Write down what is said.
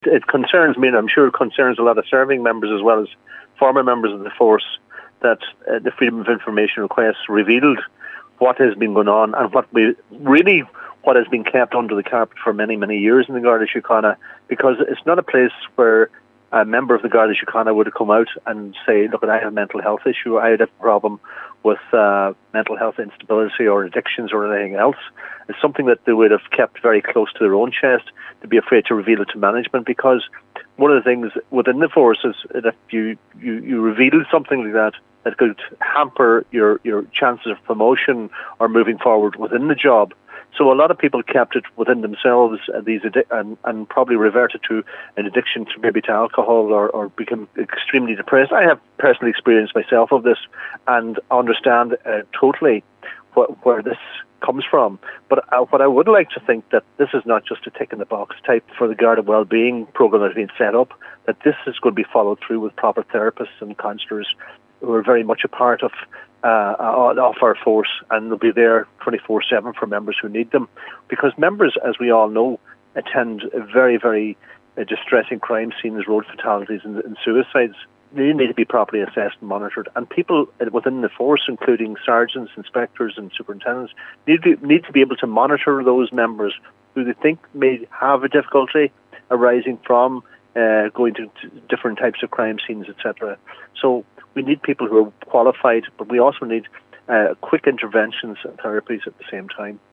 It concerns me, and I'm sure it concerns a lot of serving members as well as former members of the force, that the Freedom of Information request revealed what has been going on and what has been kept under the carpet for many, many years in the Garda Síochána, because it's not a place where a member of the Garda Síochána would have come out and say, look, I have a mental health issue, I had a problem with mental health instability or addictions or anything else. It's something that they would have kept very close to their own chest, to be afraid to reveal it to management, because one of the things within the force is that if you reveal something like that, that could hamper your chances of promotion or moving forward within the job. So a lot of people kept it within themselves, and probably reverted to an addiction to maybe to alcohol or become extremely depressed. I have personally experienced myself of this and understand totally where this comes from. But what I would like to think that this is not just a tick in the box type for the Garda Wellbeing programme that has been set up, that this is going to be followed through with proper therapists and counsellors who are very much a part of our force, and they'll be there 24/7 for members who need them. Because members, as we all know, attend very, very distressing crime scenes, road fatalities and suicides. They need to be properly assessed and monitored. And people within the force, including sergeants, inspectors and superintendents, need to be able to monitor those members who they think may have a difficulty arising from going to different types of crime scenes, etc. So we need people who are qualified, but we also need quick interventions and therapies at the same time.